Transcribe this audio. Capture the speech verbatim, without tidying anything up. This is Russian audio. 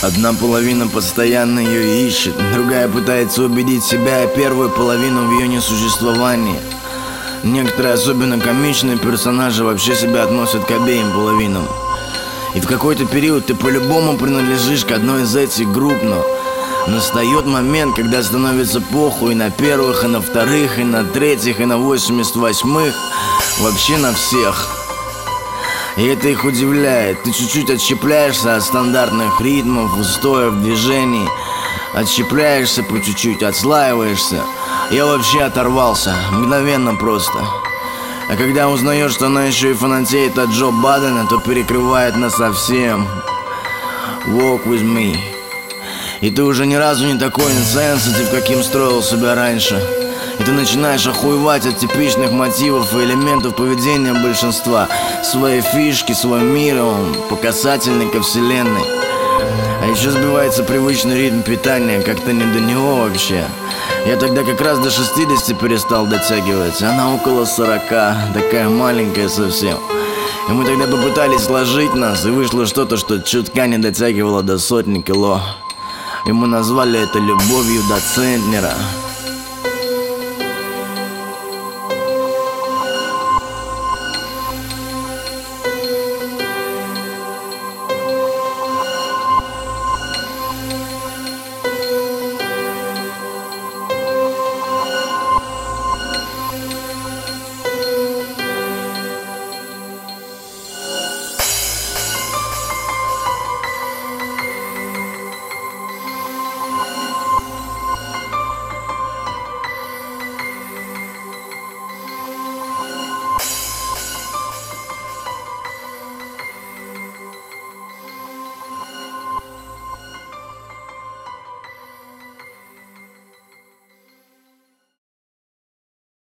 Одна половина постоянно ее ищет, другая пытается убедить себя и первую половину в ее несуществовании. Некоторые особенно комичные персонажи вообще себя относят к обеим половинам. И в какой-то период ты по-любому принадлежишь к одной из этих групп, но настает момент, когда становится похуй и на первых, и на вторых, и на третьих, и на восемьдесят восьмых, вообще на всех. И это их удивляет. Ты чуть-чуть отщепляешься от стандартных ритмов, устоев, движений. Отщепляешься по чуть-чуть, отслаиваешься. Я вообще оторвался, мгновенно просто. А когда узнаешь, что она еще и фанатеет от Джо Бадена, то перекрывает насовсем. Walk with me. И ты уже ни разу не такой инсенситив, каким строил себя раньше. И ты начинаешь охуевать от типичных мотивов и элементов поведения большинства. Свои фишки, свой мир, он по касательной ко вселенной. А еще сбивается привычный ритм питания, как-то не до него вообще. Я тогда как раз до шестидесяти перестал дотягивать. Она около сорока, такая маленькая совсем. И мы тогда попытались сложить нас, и вышло что-то, что чутка не дотягивало до сотни кило. И мы назвали это любовью до центнера.